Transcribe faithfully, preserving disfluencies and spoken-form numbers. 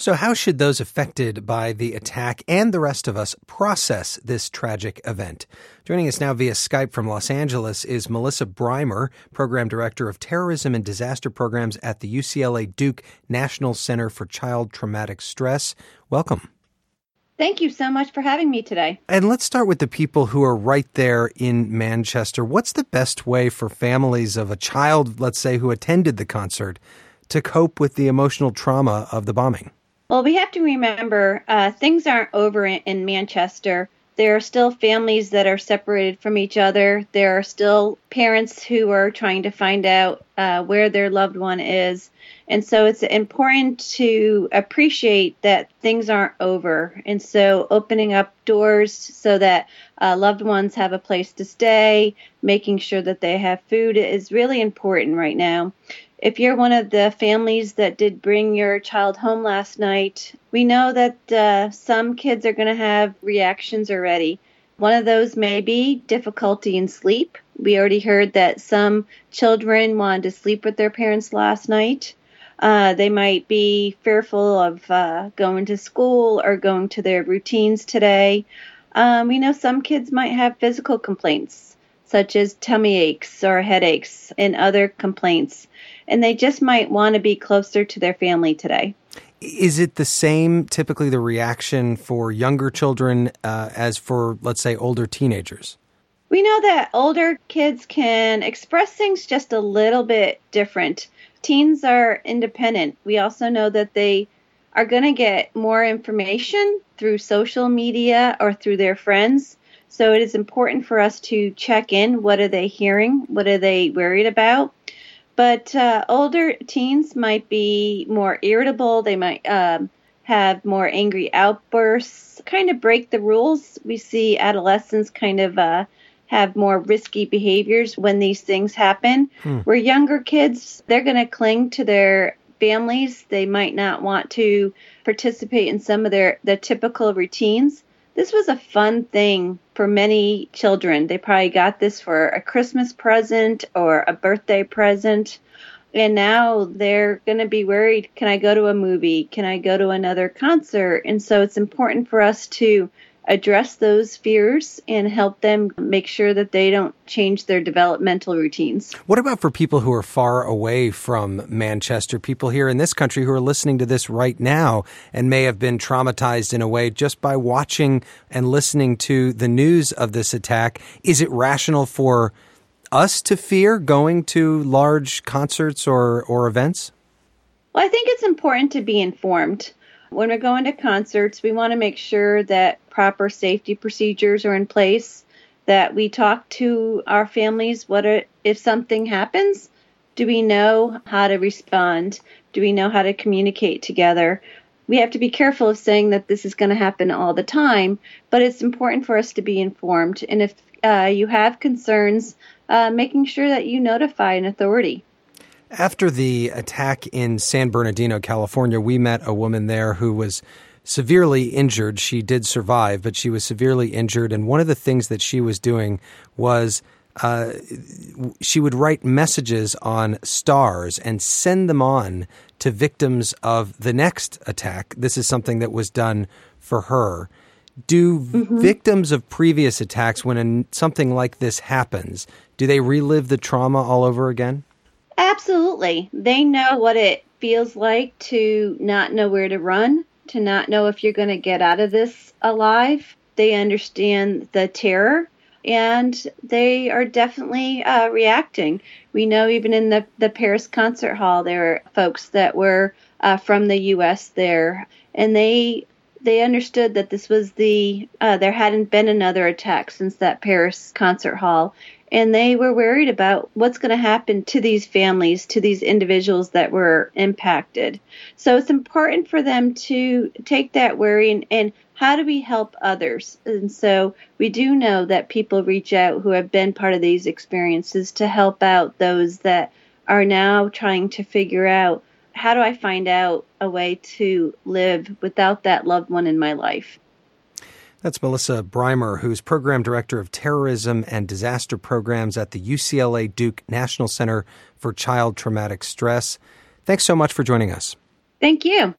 So how should those affected by the attack and the rest of us process this tragic event? Joining us now via Skype from Los Angeles is Melissa Breimer, Program Director of Terrorism and Disaster Programs at the U C L A Duke National Center for Child Traumatic Stress. Welcome. Thank you so much for having me today. And let's start with the people who are right there in Manchester. What's the best way for families of a child, let's say, who attended the concert to cope with the emotional trauma of the bombing? Well, we have to remember uh, things aren't over in, in Manchester. There are still families that are separated from each other. There are still parents who are trying to find out uh, where their loved one is. And so it's important to appreciate that things aren't over. And so opening up doors so that uh, loved ones have a place to stay, making sure that they have food is really important right now. If you're one of the families that did bring your child home last night, we know that uh, some kids are going to have reactions already. One of those may be difficulty in sleep. We already heard that some children wanted to sleep with their parents last night. Uh, they might be fearful of uh, going to school or going to their routines today. Um, we know some kids might have physical complaints, such as tummy aches or headaches and other complaints. And they just might want to be closer to their family today. Is it the same, typically, the reaction for younger children uh, as for, let's say, older teenagers? We know that older kids can express things just a little bit different. Teens are independent. We also know that they are going to get more information through social media or through their friends. So it is important for us to check in. What are they hearing? What are they worried about? But uh, older teens might be more irritable. They might um, have more angry outbursts, kind of break the rules. We see adolescents kind of uh, have more risky behaviors when these things happen. Hmm. Where younger kids, they're going to cling to their families. They might not want to participate in some of their, their typical routines. This was a fun thing for many children. They probably got this for a Christmas present or a birthday present. And now they're going to be worried, can I go to a movie? Can I go to another concert? And so it's important for us to address those fears and help them make sure that they don't change their developmental routines. What about for people who are far away from Manchester, people here in this country who are listening to this right now and may have been traumatized in a way just by watching and listening to the news of this attack? Is it rational for us to fear going to large concerts or, or events? Well, I think it's important to be informed. When we're going to concerts, we want to make sure that proper safety procedures are in place, that we talk to our families. What are, if something happens, do we know how to respond? Do we know how to communicate together? We have to be careful of saying that this is going to happen all the time, but it's important for us to be informed. And if uh, you have concerns, uh, making sure that you notify an authority. After the attack in San Bernardino, California, we met a woman there who was severely injured. She did survive, but she was severely injured. And one of the things that she was doing was uh, she would write messages on stars and send them on to victims of the next attack. This is something that was done for her. Do mm-hmm. victims of previous attacks, when a, something like this happens, do they relive the trauma all over again? Absolutely. They know what it feels like to not know where to run, to not know if you're going to get out of this alive. They understand the terror, and they are definitely uh, reacting. We know even in the, the Paris Concert Hall, there were folks that were uh, from the U S there, and they they understood that this was the, uh, there hadn't been another attack since that Paris Concert Hall. And they were worried about what's going to happen to these families, to these individuals that were impacted. So it's important for them to take that worry and, and how do we help others? And so we do know that people reach out who have been part of these experiences to help out those that are now trying to figure out, how do I find out a way to live without that loved one in my life? That's Melissa Breimer, who's Program Director of Terrorism and Disaster Programs at the U C L A Duke National Center for Child Traumatic Stress. Thanks so much for joining us. Thank you.